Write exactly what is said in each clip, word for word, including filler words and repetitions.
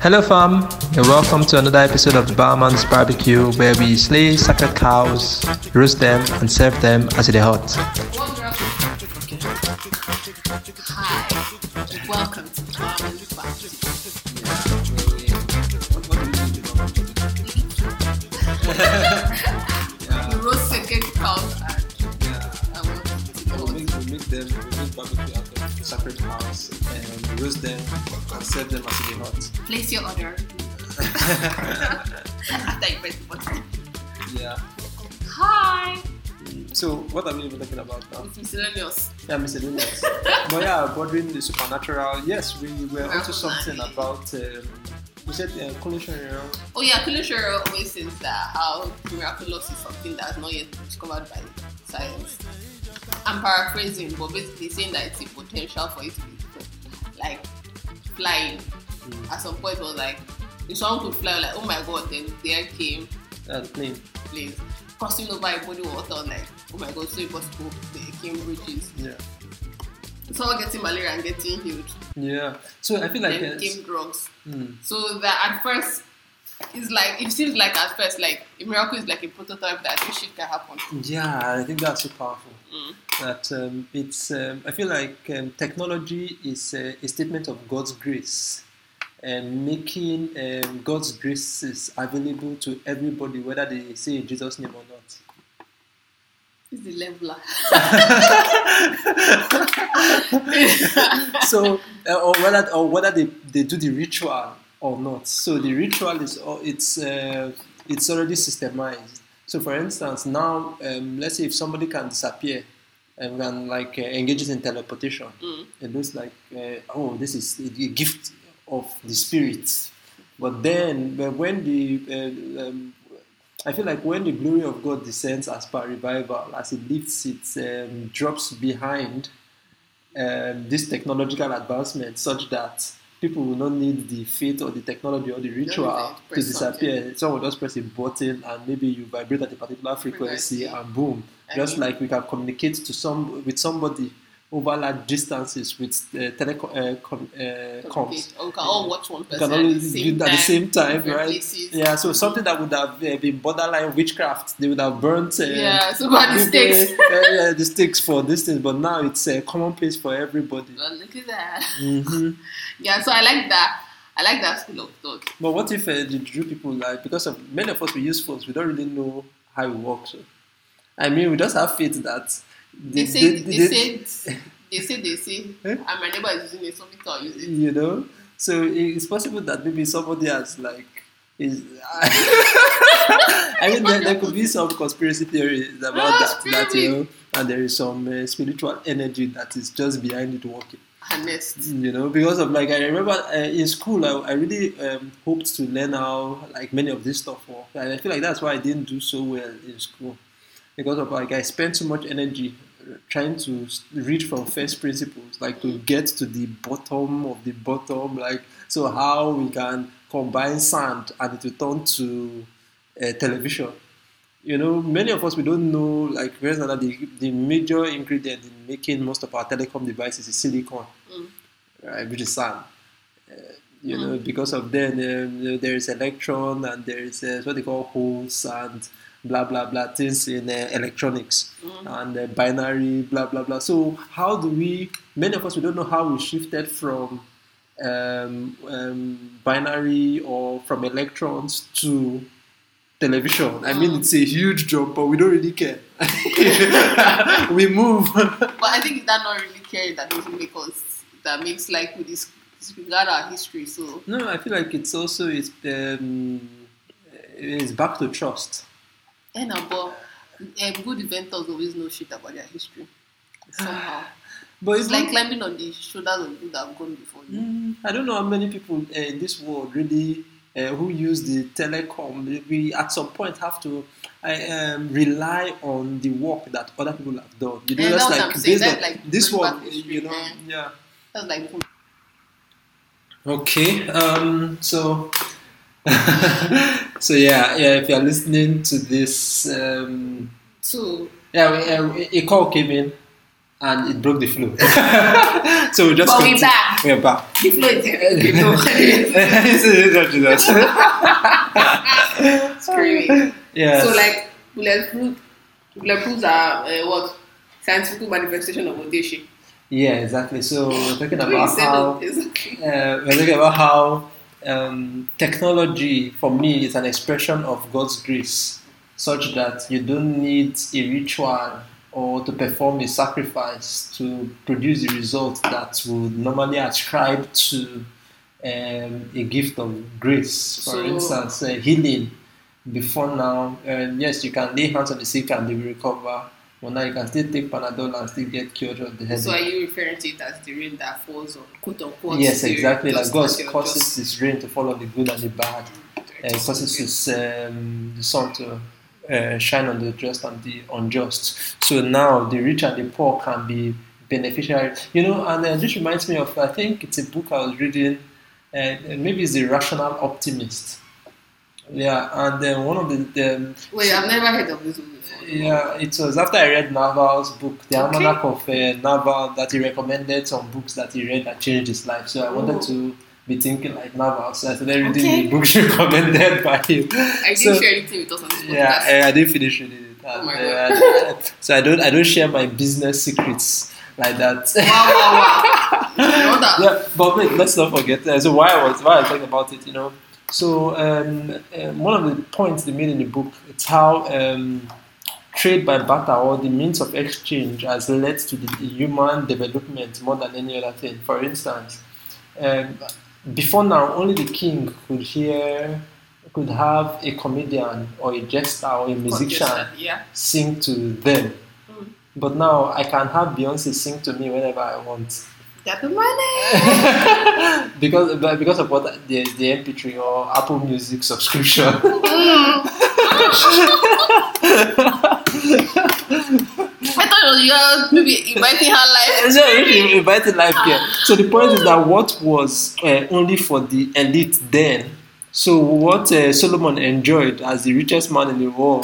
Hello fam, and welcome to another episode of the Barman's Barbecue, where we slay sacred cows, roast them and serve them as they hot. Hi, welcome to the Barman's Barbecue. We roast sacred cows and Yeah, I want to we make, we make them, we make barbecue out of sacred cows and we roast them and serve them as they hot. place your order after you press the button. Yeah. Hi, So what are we even talking about now? it's miscellaneous. Yeah, miscellaneous. But yeah, bordering the supernatural. Yes, we were onto something about. Um, you said uh, collation, you know? Oh yeah, Kulishiro always says that how miraculous is something that's not yet discovered by science. I'm paraphrasing, but basically saying that it's a potential for it to be like flying. Mm. At some point, it was like if someone could fly, like oh my god, then there came Uh, the plane. planes crossing over a body of water. Like oh my god, so impossible. There came bridges. Yeah. Someone getting malaria and getting healed. Yeah. So I feel like. Then Uh, came drugs. mm, So that at first, it's like it seems like at first like a miracle is like a prototype that this shit can happen. yeah, I think that's so powerful. Mm. That um, it's. Um, I feel like um, technology is uh, a statement of God's grace, and making um, God's graces available to everybody, whether they say in Jesus' name or not. It's the leveler. So, uh, or whether or whether they, they do the ritual or not. So the ritual is uh, it's uh, it's already systemized. So, for instance, now um, let's say if somebody can disappear and can like uh, engage in teleportation, Mm. it looks like uh, oh, this is a, a gift of the spirit. But then, but when the uh, um, I feel like when the glory of God descends as per revival, as it lifts, it um, drops behind um, this technological advancement, such that people will not need the faith or the technology or the ritual need to to press disappear. Someone will just press a button and maybe you vibrate at a particular frequency, Frequency. and boom. I Just mean- like we can communicate to some with somebody over large distances with uh, telecom uh, com, uh, comms. Or we can all watch one You person can at only the do same it at time. the same time, different right? places. Yeah, so something that would have uh, been borderline witchcraft, they would have burnt uh, Yeah, so about the people, stakes. uh, yeah, the stakes for this thing, but now it's a uh, commonplace for everybody. Well, look at that. hmm Yeah, so I like that. I like that school of thought. But what if uh, the Jew people, like, because of many of us, we use phones, we don't really know how it works. So. I mean, we just have faith that They the- say, the- they, the- say, they say, they say, Eh? and my neighbor is using it, so me too, I'll use it. you know, so it's possible that maybe somebody has like is. I mean, there, there could be some conspiracy theories about Ah, that, that you spirit. know, and there is some uh, spiritual energy that is just behind it working. Harnessed. You know, because of like I remember uh, in school, I, I really um, hoped to learn how like many of this stuff work. And I feel like that's why I didn't do so well in school, because of like I spent so much energy uh, trying to s- read from first principles, like to get to the bottom of the bottom, like so how we can combine sound and it will turn to uh, television. You know, many of us we don't know like for example, the the major ingredient in making most of our telecom devices is silicon, Mm. right, which is sand. Uh, you know, because of then um, there is electron and there is uh, what they call holes and blah blah blah things in uh, electronics and uh, binary blah blah blah. So how do we? Many of us we don't know how we shifted from um, um, binary or from electrons to television. I mean, it's a huge jump, but we don't really care. We move. But I think it's that not really caring that doesn't make us, that makes like we dis- disregard our history. So, No, I feel like it's also it's um, it's back to trust. and about um, good inventors always know shit about their history. Somehow. But It's like climbing on the shoulders of people that have gone before you. Mm, I don't know how many people uh, in this world really uh, who use the telecom. We at some point have to uh, um, rely on the work that other people have done. You know, Yeah, that's that's what like I'm saying. based That's on like this going one. back history, You know, yeah. yeah. That's like, Okay. Um. So. so yeah, yeah. If you're listening to this, um, so yeah, we, uh, a call came in. and it broke the flow. So we just But we continue- back. We're back. The flow is screaming. Yeah. So like bulletproof, bulletproofs are uh, what scientific manifestation of Odeshi. Yeah, exactly. So we're talking The way you about said how it is okay. uh, we're talking about how um, technology for me is an expression of God's grace, such that you don't need a ritual or to perform a sacrifice to produce the result that would normally ascribe to um, a gift of grace. For So- instance, uh, healing. Before now, uh, yes, you can lay hands on the sick and they will recover. But now you can still take Panadol and still get cured of the headache. So are you referring to it as the rain that falls on quote unquote? Yes, the- exactly. Like just God like you're causes just- His rain to fall on the good and the bad. Uh, He causes His um, the sun to uh, shine on the just and the unjust. So now the rich and the poor can be beneficiaries. You know, and uh, this reminds me of, I think it's a book I was reading, uh, maybe it's The Rational Optimist. Yeah, and then one of the, the Wait, I've never heard of this one before. yeah, it was after I read Naval's book, The Okay. Almanac of uh, Naval, that he recommended some books that he read that changed his life. So I wanted Oh. to be thinking like Naval. So I started reading Okay. the books recommended by him. I didn't So- share anything with us on this podcast. Yeah, I, I didn't finish reading it. Oh And, my uh, so I don't, I don't share my business secrets like that. Wow, wow, wow. You know that? Yeah, but wait, let's not forget. Uh, so why I was why I was talking about it, you know. So um, um, one of the points they made in the book, it's how um, trade by barter or the means of exchange has led to the human development more than any other thing. For instance, um, before now, only the king could hear, could have a comedian or a jester or a musician Yeah. sing to them. Mm. But now I can have Beyonce sing to me whenever I want. Got the money. because but because of what the the M P three or Apple Music subscription. Mm. I thought you were maybe inviting her live. So really invited live here. So the point is that what was uh, only for the elite then. So what uh, Solomon enjoyed as the richest man in the world.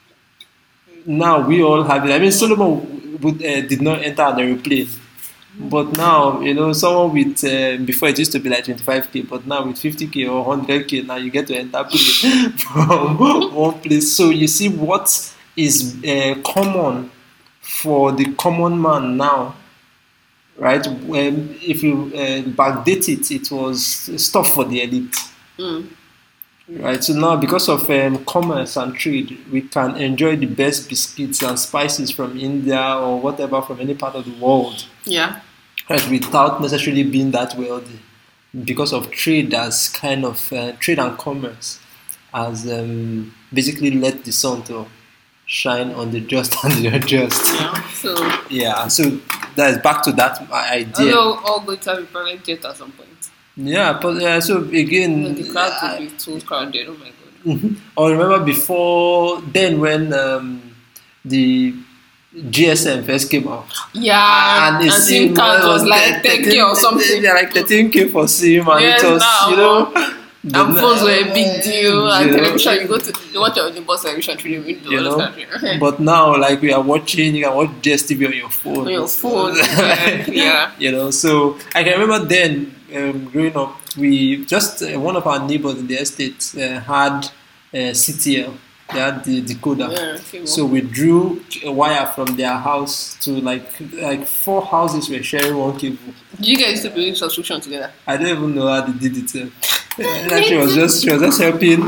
Now we all have it. I mean, Solomon would, uh, did not enter an aeroplane. But now, you know, someone with, uh, before it used to be like twenty-five k, but now with fifty k or one hundred k, now you get to enter plane from one place. So you see what is uh, common for the common man now, right? When, if you uh, backdate it, it was stuff for the elite. Mm. Right, so now because of um, commerce and trade, we can enjoy the best biscuits and spices from India or whatever from any part of the world, Yeah. right, without necessarily being that wealthy. Because of trade as kind of uh, trade and commerce has um, basically let the sun to shine on the just and the unjust. Yeah. So, Yeah, so that's back to that idea. although all going to have a private jet at some point. Yeah, but uh, so again, The crowd I- will be too crowded. Oh my god. Mhm. Or remember before then when um, the G S M first came out, Yeah. And, the SIM card was like ten k or something. Yeah, like thirteen k for SIM, and Yes, it was now, you know. the- And phones were a big deal. And you know, television, you go to you watch your neighbor's television through the window. You know, Country. but now like we are watching, you can watch G S T V on your phone. On your phone. Yeah. Yeah. You know, so I can remember then um, growing up, we just uh, one of our neighbors in the estate uh, had uh, C T L. They had the decoder. Yeah, okay, well. So we drew a wire from their house to like like four houses were sharing one cable. Do you guys used to be doing subscription together? I don't even know how they did it. Uh, and she was just she was just helping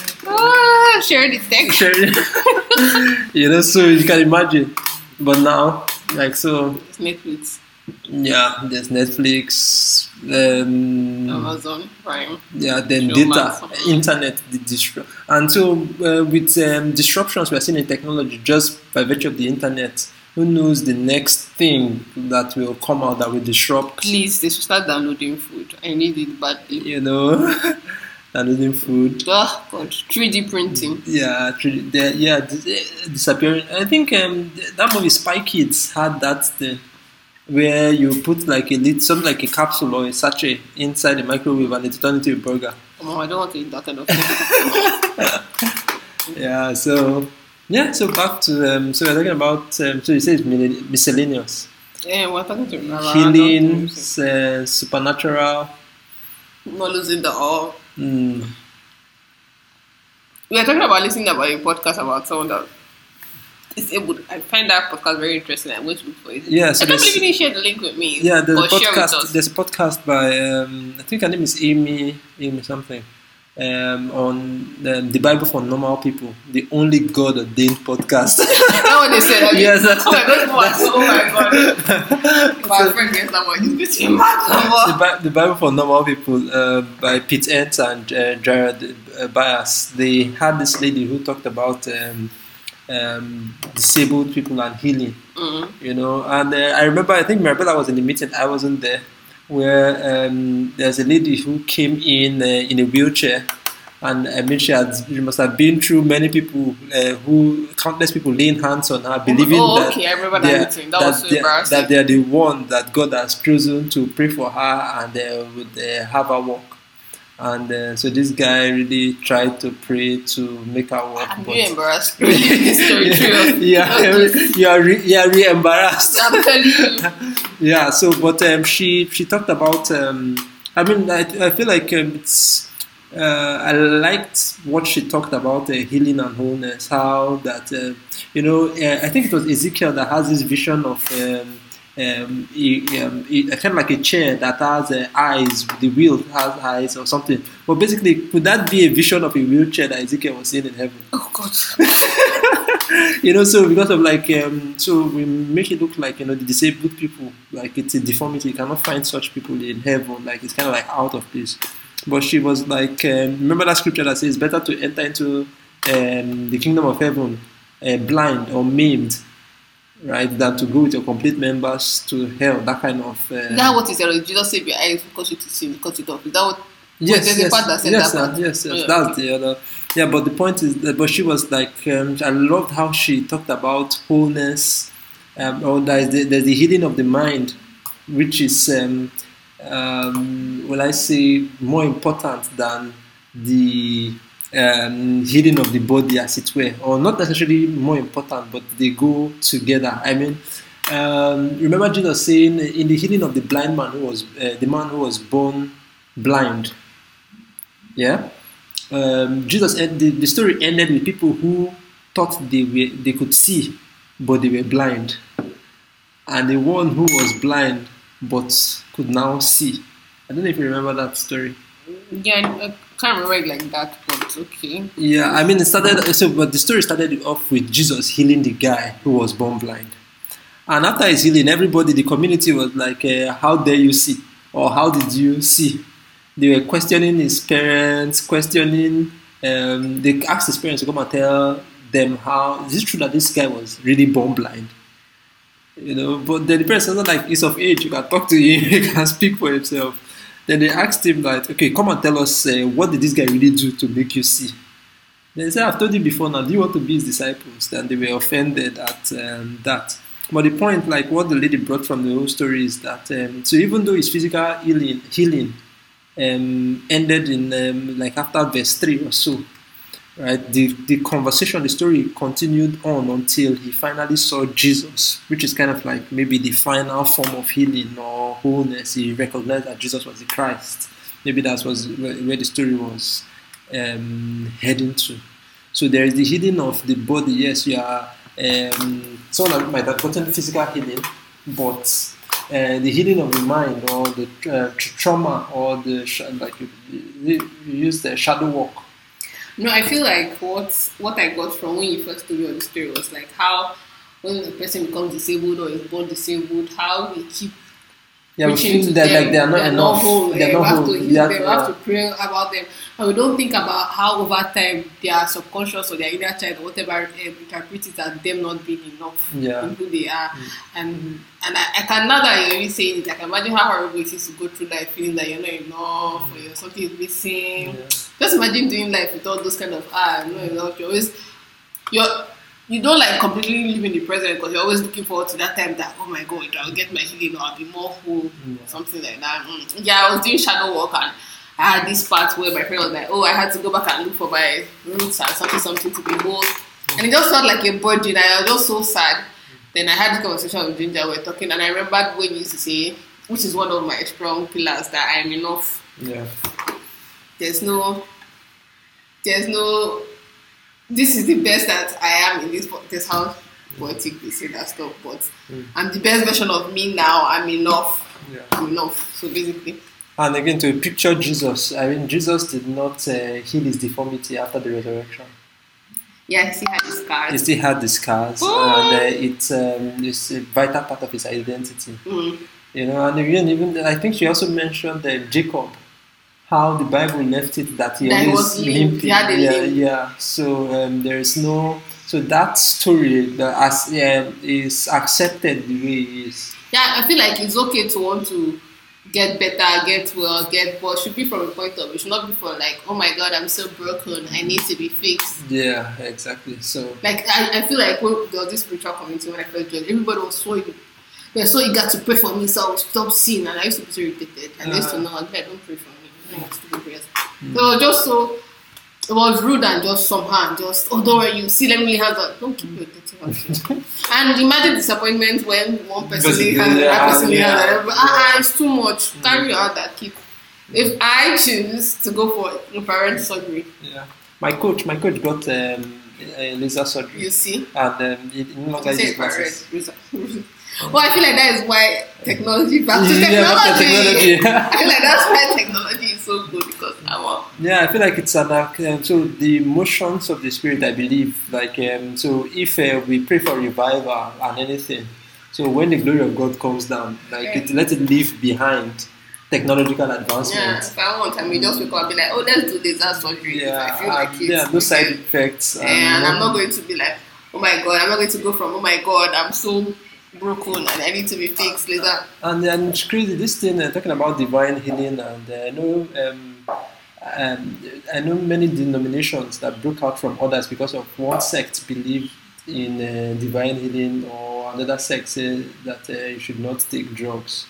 Ah, share the tech. sharing. You know, so you can imagine. But now, like so, It's Netflix, yeah, there's Netflix, um, Amazon Prime. yeah, then Showmax. data, internet, the disrupt, and so uh, with um, disruptions we're seeing in technology, just by virtue of the internet, who knows the next thing that will come out that will disrupt? Please, they should start downloading food. I need it badly. You know, downloading food. Oh God, three D printing. Yeah, tr- the- yeah, dis- disappearing. I think um, that movie Spy Kids had that thing where you put like a lit, something like a capsule or a sachet inside the microwave and it turns into a burger. Oh, I don't want to eat that kind of thing. Yeah, so yeah, so back to um, so we're talking about um, so you say it's mille- miscellaneous. Yeah, we're talking to Nara. healing, uh, supernatural. Not losing the all. Mm. We are talking about listening about a podcast about someone that is able. I find that podcast very interesting. I'm going to look for it. Yeah, so I can't there's- believe you didn't share the link with me. Yeah, there's a But share with podcast. us. There's a podcast by um, I think her name is Amy, Amy something, um, on um, the Bible for normal people, the only God ordained podcast. That's what they said. I mean, Yes, that's- oh my god! Oh my god! My friend gets that one. He's getting mad. the, Bi- the Bible for normal people uh, by Pete Entz and uh, Jared uh, Bias. They had this lady who talked about um, um, disabled people and healing. Mm. You know, and uh, I remember, I think Marabella was in the meeting, I wasn't there, where um, there's a lady who came in uh, in a wheelchair, and I mean, she, had, she must have been through many people, uh, who countless people laying hands on her, believing Oh, that, okay, I remember they are- that meeting. That was so they are- embarrassing. that they are the one that God has chosen to pray for her and uh, would uh, have her walk. And uh, so this guy really tried to pray to make her walk. I'm but- really embarrassed. This story true. yeah, you are re- you are really embarrassed. I'm telling you. Yeah, so but um, she she talked about. Um, I mean, I, I feel like um, it's. Uh, I liked what she talked about uh, healing and wholeness. How that uh, you know, uh, I think it was Ezekiel that has this vision of um, um, a, um, a, kind of like a chair that has uh, eyes. The wheel has eyes or something. But basically, could that be a vision of a wheelchair that Ezekiel was seeing in heaven? Oh God. You know, so because of like, um, so we make it look like, you know, the disabled people, like it's a deformity. You cannot find such people in heaven. Like it's kind of like out of place. But she was like, um, remember that scripture that says, better to enter into um, the kingdom of heaven uh, blind or maimed, right, than to go with your complete members to hell. That kind of. Uh, Is that what he said? Or did Jesus say your eyes because you to see, because you don't? Is that what? Yes, there's a yes, part that said yes, that uh, part. yes, yes. Yeah, That's okay. the other. Yeah, but the point is that, but she was like, um, I loved how she talked about wholeness, um, or there's the, there's the healing of the mind, which is, um, um, well, I say, more important than the um, healing of the body, as it were, or not necessarily more important, but they go together. I mean, um, remember Jesus saying in the healing of the blind man who was uh, the man who was born blind. Yeah, um, Jesus. The, the story ended with people who thought they were they could see, but they were blind, and the one who was blind but could now see. I don't know if you remember that story. Yeah, I can't remember it like that, but okay. Yeah, I mean, it started. So, but the story started off with Jesus healing the guy who was born blind, and after his healing, everybody, the community was like, uh, "How dare you see?" or "How did you see?" They were questioning his parents, questioning. Um, they asked his parents to come and tell them how. Is it true that this guy was really born blind? You know, but then the parents was not like, he's of age. You can talk to him. He can speak for himself. Then they asked him like, okay, come and tell us uh, what did this guy really do to make you see? They said, I've told you before. Now, do you want to be his disciples? Then they were offended at um, that. But the point, like what the lady brought from the whole story, is that um, so even though his physical healing, healing um, ended in um, like after verse three or so, right? The the conversation, the story continued on until he finally saw Jesus, which is kind of like maybe the final form of healing or wholeness. He recognized that Jesus was the Christ. Maybe that was where, where the story was um, heading to. So there is the healing of the body. Yes, you are. Um, someone might have gotten physical healing, but uh, the healing of the mind or the uh, trauma or the sh- like you, you use the shadow walk. No, I feel like what what I got from when you first told me the story was like how when a person becomes disabled or is born disabled, how we keep Yeah, we preaching feel to that them, like they are not they're enough. whole, They're eh, not we have whole. to heal Yeah, them, we yeah. have to pray about them, and we don't think about how over time their subconscious or their inner child or whatever um, interprets it as them not being enough Yeah. in who they are. Mm. And and I, I can, now that you're really saying it, I can imagine how horrible it is to go through life feeling that you're not enough or you're, something is missing. Yeah. Just imagine doing life with all those kind of ah, I'm not enough. You're always you're you don't like completely live in the present because you're always looking forward to that time that, oh my God, I'll get my healing or I'll be more whole, Yeah. something like that. Mm. Yeah, I was doing shadow work and I had this part where my friend was like, oh, I had to go back and look for my roots and something, something to be whole. And it just felt like a burden. I was just so sad Then I had this conversation with Ginger. We were talking, and I remembered when you used to say, which is one of my strong pillars, that I am enough. Yeah. There's no, there's no. This is the best that I am in this. This how poetic they say that stuff, but Mm. I'm the best version of me now. I'm enough. Yeah. I'm enough. So basically, And again, to picture Jesus, I mean, Jesus did not uh, heal his deformity after the resurrection. yeah, I see how this He card. still had the scars, Oh. and uh, it's um, it's a vital part of his identity. Mm. You know, and again, even I think she also mentioned uh, Jacob, how the Bible left it that he That he always was limp. limping. He had a yeah, limp. yeah. So um, there is no. So that story that as um, is accepted the way it is. Yeah, I feel like it's okay to want to get better, get well, get, but it should be from a point of, it should not be for like, oh my god, I'm so broken, I need to be fixed. Yeah, exactly. So Like, I, I feel like when there was this spiritual community when I first joined, everybody was so, they were so eager to pray for me, so I would stop seeing, and I used to be so irritated. And I used to know, okay, don't pray for me, I have to do prayers. Mm. So it was just so, it was rude and just somehow, and just, oh, don't worry, you see, let me lay hands on, don't keep your dirty hands. And imagine disappointment when one person Because lay you- hands, yeah, another person lay yeah, hands, and everybody- yeah. ah, ah, it's too much. Carry your hand and keep. If I choose to go for parent surgery, yeah, my coach, my coach got um, a laser surgery, you see, and um, he no longer you say uses glasses. parent. Well, I feel like that is why technology, back to Yeah, back to technology. technology. I feel like that's why technology is so good because I'm a, Yeah, I feel like it's an um, so the motions of the spirit. I believe like um, so if uh, we pray for revival and anything, so when the glory of God comes down, like it let it leave behind technological yeah. advancement. If I want, I may just wake up and be like, oh, let's do laser surgery. if I feel Yeah, like and, it. yeah, no side effects. And I'm not going to be like, oh my god, I'm not going to go from, oh my god, I'm so broken and I need to be fixed later. And then it's crazy, this thing uh, talking about divine healing, and uh, I know um, um, I know many denominations that broke out from others because of one sect believed in uh, divine healing, or another sect said that uh, you should not take drugs.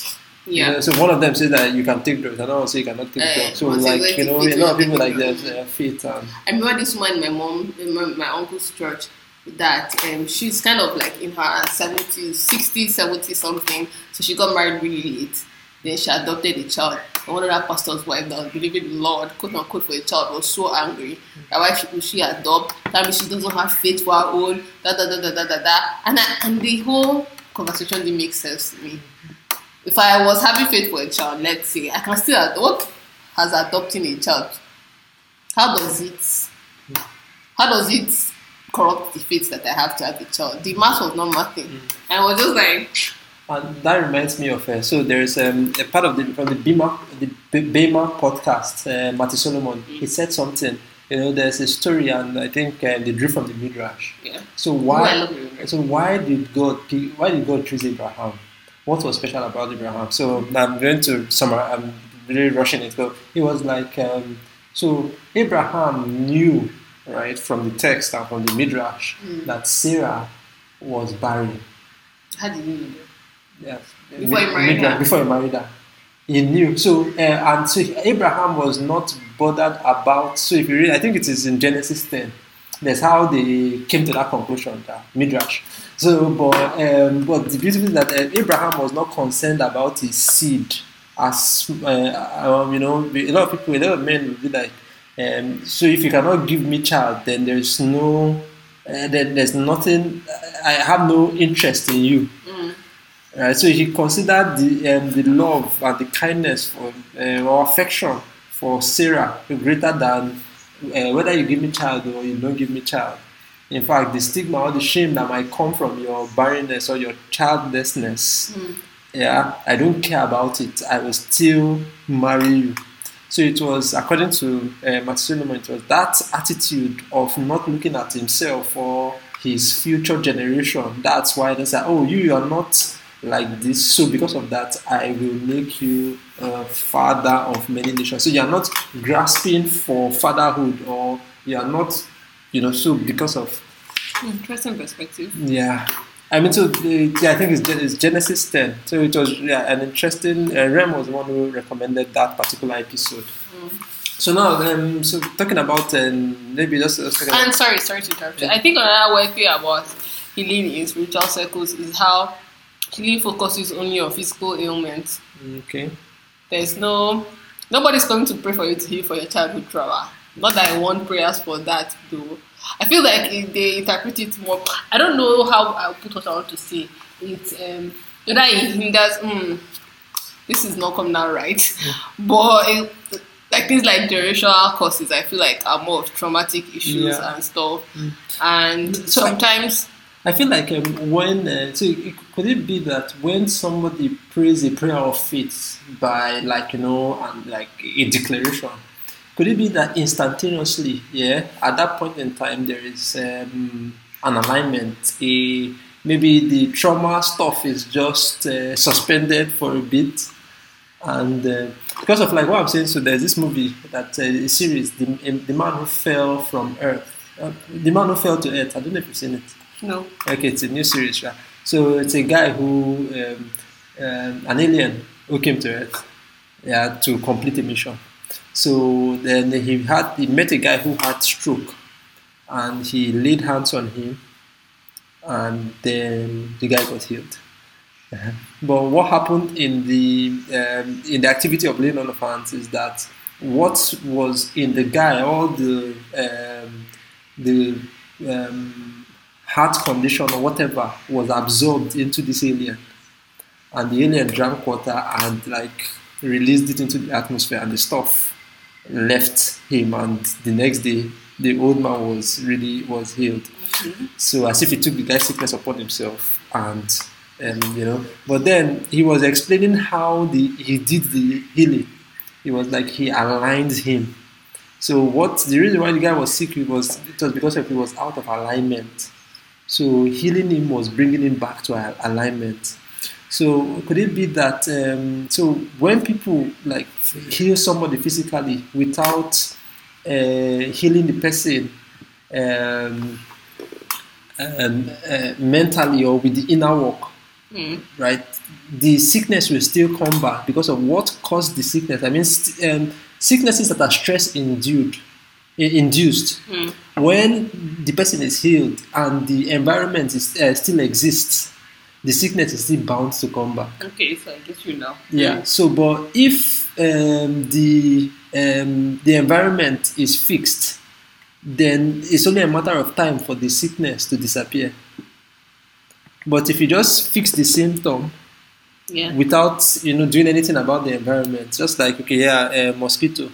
Yeah. You know, so one of them said that you can take drugs, another one say you cannot take Uh, drugs. So one say like you you know, take a lot of faith, people like you there's take uh, faith and I remember this one in my mom, in my, my uncle's church, that um, she's kind of like in her seventies, sixties, seventy something. So she got married really late. Then she adopted a child. And one of that pastor's wife that was believing in the Lord, quote unquote, for a child was so angry. That why she, she adopt? That means she doesn't have faith for her own. Da da da da da da da. And I, and the whole conversation didn't make sense to me. If I was having faith for a child, let's say, I can still adopt. What has adopting a child? How does it? How does it corrupt the faith that I have to have a child? The math was not mathing. And I was just like, And that reminds me of uh, so there's um, a part of the from the Bema the B- Bema podcast. Uh, Matthew Solomon he said something. You know, there's a story, and I think uh, they drew from the Midrash. yeah. So Oh, I why? love the Midrash. So why did God? pick- Why did God choose Abraham? What was special about Abraham? So I'm going to summarize. I'm really rushing it. But it was like um, so Abraham knew right from the text and from the Midrash Mm. that Sarah was barren. How did you know that? Yes. Before he married Midrash, her. Before he married her. He knew. So, uh, and so Abraham was not bothered about. So, if you read, I think it is in Genesis ten. That's how they came to that conclusion, that Midrash. So, but um, but the beautiful thing is that uh, Abraham was not concerned about his seed. As uh, um, you know, a lot of people, a lot of men will be like, um, so if you cannot give me child, then there's no, uh, then there's nothing. I have no interest in you. Mm. Right, so he considered the um, the love and the kindness for uh, or affection for Sarah greater than uh, whether you give me child or you don't give me child. In fact, the stigma or the shame that might come from your barrenness or your childlessness, Mm. yeah, I don't care about it. I will still marry you. So it was, according to uh, Matthew Solomon, it was that attitude of not looking at himself or his future generation. That's why they say, oh, you, you are not like this, so because of that I will make you a father of many nations. So you are not grasping for fatherhood, or you are not, you know, so because of Interesting perspective. yeah I mean, so the, yeah, I think it's, Gen- it's Genesis ten. So it was yeah, an interesting. Uh, Rem was the one who recommended that particular episode. Mm. So now, um, so talking about um, maybe just, just talking And about, sorry, sorry to interrupt you. I think another way thing about healing in spiritual circles is how healing focuses only on physical ailments. Okay. There's no nobody's coming to pray for you to heal for your childhood trauma. Not that I want prayers for that though. I feel like it, they interpret it more. I don't know how I'll put what I want to say. It's um whether it hinders. Mm, this is not coming out right, mm. but it, like things like generational causes, I feel like are more of traumatic issues yeah. and stuff. Mm. And so sometimes I feel like um, when uh, so it, could it be that when somebody prays a prayer of faith by like you know and like a declaration, could it be that instantaneously, yeah, at that point in time there is um, an alignment, a maybe the trauma stuff is just uh, suspended for a bit, and uh, because of like what I'm saying, so there's this movie that uh, a series, the, the man who fell from earth, uh, the man who fell to earth. I don't know if you've seen it. No. Okay, it's a new series, right? So it's a guy who, um, um, an alien who came to Earth, yeah, to complete a mission. So then he had, he met a guy who had stroke, and he laid hands on him, and then the guy got healed. Uh-huh. But what happened in the um, in the activity of laying on of hands is that what was in the guy, all the um, the um, heart condition or whatever was absorbed into this alien, and the alien drank water and like released it into the atmosphere, and the stuff left him, and the next day the old man was really was healed. Mm-hmm. So as if he took the guy's sickness upon himself, and um, you know. But then he was explaining how the he did the healing. It was like he aligned him. So what the reason why the guy was sick was it was because of he was out of alignment. So healing him was bringing him back to alignment. So could it be that um, so when people like heal somebody physically without uh, healing the person um, um, uh, mentally or with the inner work, mm. right? The sickness will still come back because of what caused the sickness. I mean, st- um, sicknesses that are stress induced. induced mm. when the person is healed and the environment is, uh, still exists, the sickness is still bound to come back. Okay, so I get you now. Yeah. So, but if um, the um, the environment is fixed, then it's only a matter of time for the sickness to disappear. But if you just fix the symptom, yeah, without you know doing anything about the environment, just like okay, yeah, a mosquito.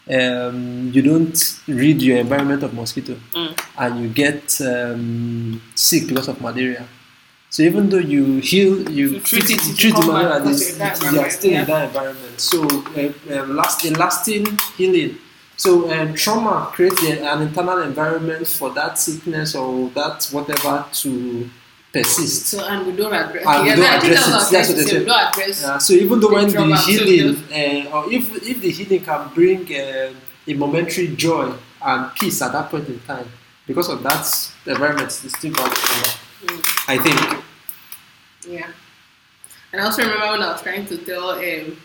Um, you don't rid your environment of mosquito, mm. and you get um, sick because of malaria. So even though you heal, you, you treat, treat, it, treat the malaria, you are still yeah. in that environment. So uh, uh, last, a lasting healing. So um, trauma creates an internal environment for that sickness or that whatever to persist. So and we don't address. And yeah, we don't I think address that's it. what Yeah, we don't address. Yeah, so even though the when the healing, so uh, or if if the healing can bring uh, a momentary joy and peace at that point in time, because of that environment, it's still going to come back. Mm. I think. Yeah, and I also remember when I was trying to tell um,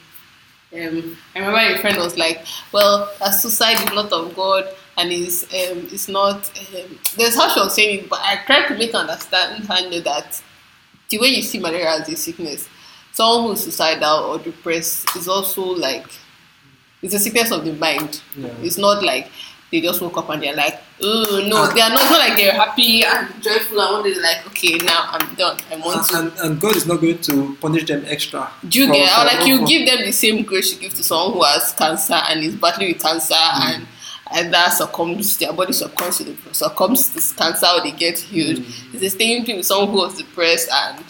um I remember a friend was like, "Well, that suicide is not of God." And it's um, it's not. Um, there's how she was saying it, but I tried to make her understand her know that the way you see malaria as a sickness, someone who's suicidal or depressed is also like it's a sickness of the mind. Yeah. It's not like they just woke up and they're like, oh no, and they are not. It's not like they're happy and joyful and one day they're like, okay, now I'm done. I want to. And, and God is not going to punish them extra. Do you get? Or like you give them the same grace you give to someone who has cancer and is battling with cancer mm. and. Either succumbs, their body succumbs to, the, succumbs to this cancer or they get healed. Mm. It's the same thing with someone who was depressed and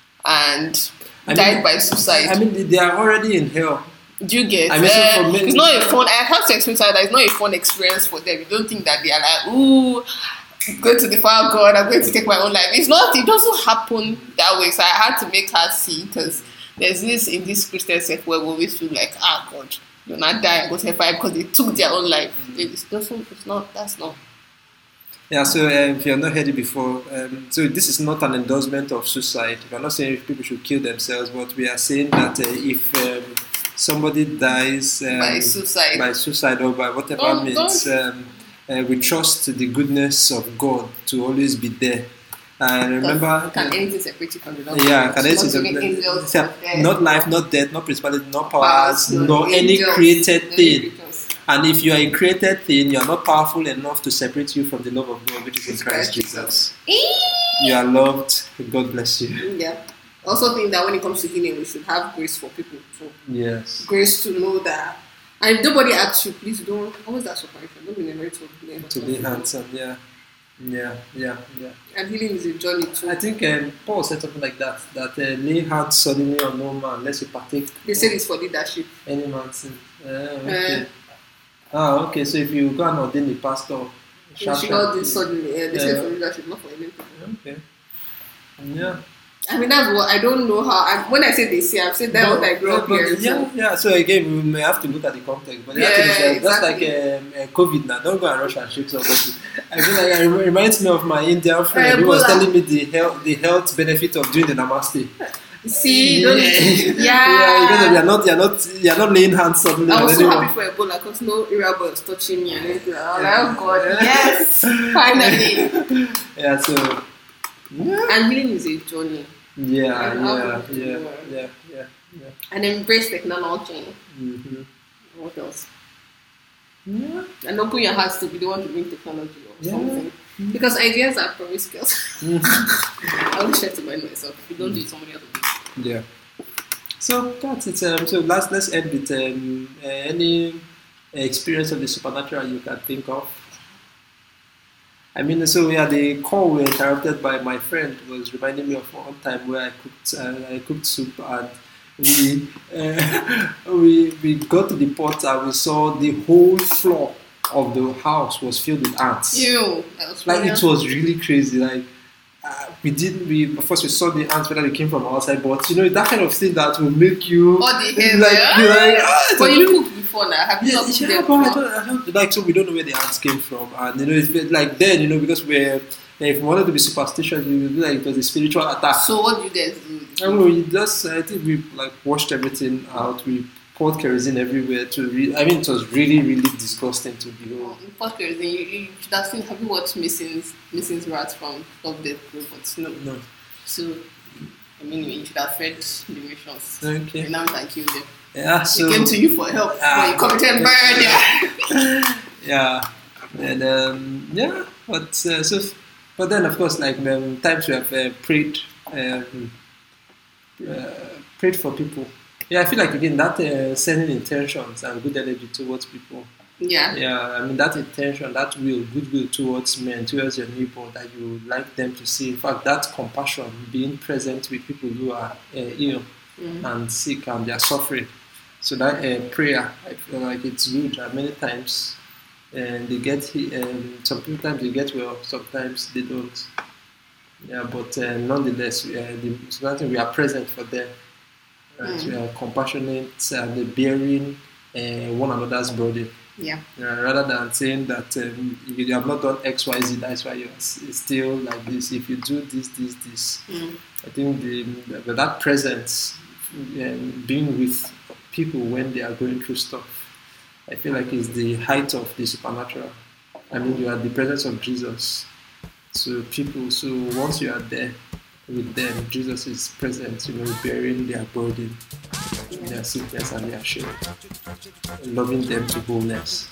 and I died mean, by suicide. I mean, they are already in hell. Do you get? I mean, uh, so for many, it's not a fun. I have to explain that it's not a fun experience for them. You don't think that they are like, ooh, go to the fire of God. I'm going to take my own life. It's not. It doesn't happen that way. So I had to make her see because there's this in this Christian sect where we always feel like, ah, God. You'll not die and go to hellfire because they took their own life. It's, it's not, that's not. Yeah, so um, if you have not heard it before, um, so this is not an endorsement of suicide. We're not saying if people should kill themselves, but we are saying that uh, if um, somebody dies um, by suicide, by suicide or by whatever oh, means, um, uh, we trust the goodness of God to always be there. I remember. Can uh, anything separate you from the love of Yeah, God? can Not anything even separate- angels, yeah, not death, not life, not death, not principality, not powers, powers, nor any angels, created no thing. creatures. And if you are a created thing, you are not powerful enough to separate you from the love of God, which is in It's Christ Christ Jesus. Eh? You are loved. God bless you. Yeah. I also think that when it comes to healing, we should have grace for people too. Yes. Grace to know that. And if nobody asks you, please don't. Always ask for permission. Don't be nervous to lay hands To on lay people. hands on, yeah. Yeah, yeah, yeah. And healing is a journey too. I think um, Paul said something like that, that uh, lay hands suddenly on no man, unless you partake They say it's for leadership. any man's sin. Uh, okay. Uh, ah, okay, so if you go and ordain a pastor, she sharp, got sharp, this suddenly. Yeah, they say Yeah. for leadership, not for anything. Okay. Yeah. I mean, that's what I don't know how. I, when I say they say, I've said that No, what I grew up but- here. Yeah, yeah. So again, we may have to look at the context. But the Yeah, yeah, that's exactly. like um, uh, COVID now. Don't go and rush and shake somebody. I feel like it reminds me of my Indian friend who was Ebola. telling me the health, the health benefit of doing the namaste. See, don't, yeah, yeah. because you're not, you're not, you're not laying hands suddenly I on was so anyone. happy for Ebola because no area boy was touching me and everything. I was like, oh God, yes, finally. Yeah, so yeah, And healing is a journey. yeah, And how yeah, to do yeah, it. yeah, yeah, yeah. And embrace technology. Mm-hmm. What else? Yeah. And open your hearts to be the one to bring technology or Yeah. something. Because ideas are promiscuous. Mhm. I would try to mind myself. If you don't do it, somebody else will do it. Yeah. So that's it. Um, so last, let's end with um, uh, any experience of the supernatural you can think of. I mean, so yeah, the call we were interrupted by my friend was reminding me of one time where I cooked, uh, I cooked soup and we, uh, we we got to the pot and we saw the whole floor of the house was filled with ants. Ew. That was Like funny. it was really crazy. Like uh, we didn't. We first we saw the ants whether they came from outside, but you know that kind of thing that will make you All the hair like there. you're like ah, it's But a- you cooked before now. Have you yeah, not cooked yeah, there but I before? don't, I don't like so we don't know where the ants came from, and you know it's been- like then you know because we're if we wanted to be superstitious, we would be like it was a spiritual attack. So what do you guys do? I don't know. We just I think we like washed everything out. We poured kerosene everywhere to. Re- I mean, it was really really disgusting to behold. In first kerosene, you, you should have seen. Have you watched Missing's Missing's Rats from Love Death Robots? No. No. So, I mean, you should have fed the nations. Okay. And now you can kill them. Yeah. So They came to you for help. Ah. but you committed murder. yeah, and um, yeah, but uh, so, but then of course, like um, times we have uh, prayed, um, uh, prayed for people. Yeah, I feel like again that uh, sending intentions and good energy towards people. Yeah. Yeah, I mean that intention, that will, goodwill towards men, towards your neighbor, that you would like them to see. In fact, that compassion, being present with people who are uh, ill Mhm. and sick and they are suffering. So that uh, prayer, I feel like it's good. And many times, and they get he- um, sometimes they get well, sometimes they don't. Yeah, but uh, nonetheless, we are, the, so we are present for them. Right? Mm. We are compassionate and bearing uh, one another's burden. Yeah. Uh, rather than saying that um, if you have not done X, Y, Z, that's why you're s- still like this. If you do this, this, this, Mm. I think the, the, that presence, um, being with people when they are going through stuff, I feel like is the height of the supernatural. I mean, you are the presence of Jesus. So people, so once you are there with them, Jesus is present, you know, bearing their burden, their sickness and their shame, loving them to wholeness.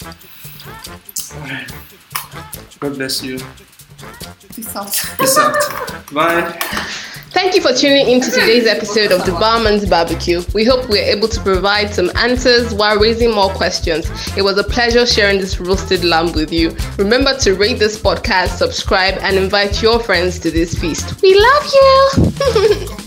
Alright. God bless you. Peace out. Peace out. Bye. Thank you for tuning in to today's episode of the Barman's Barbecue. We hope we're able to provide some answers while raising more questions. It was a pleasure sharing this roasted lamb with you. Remember to rate this podcast, subscribe, and invite your friends to this feast. We love you!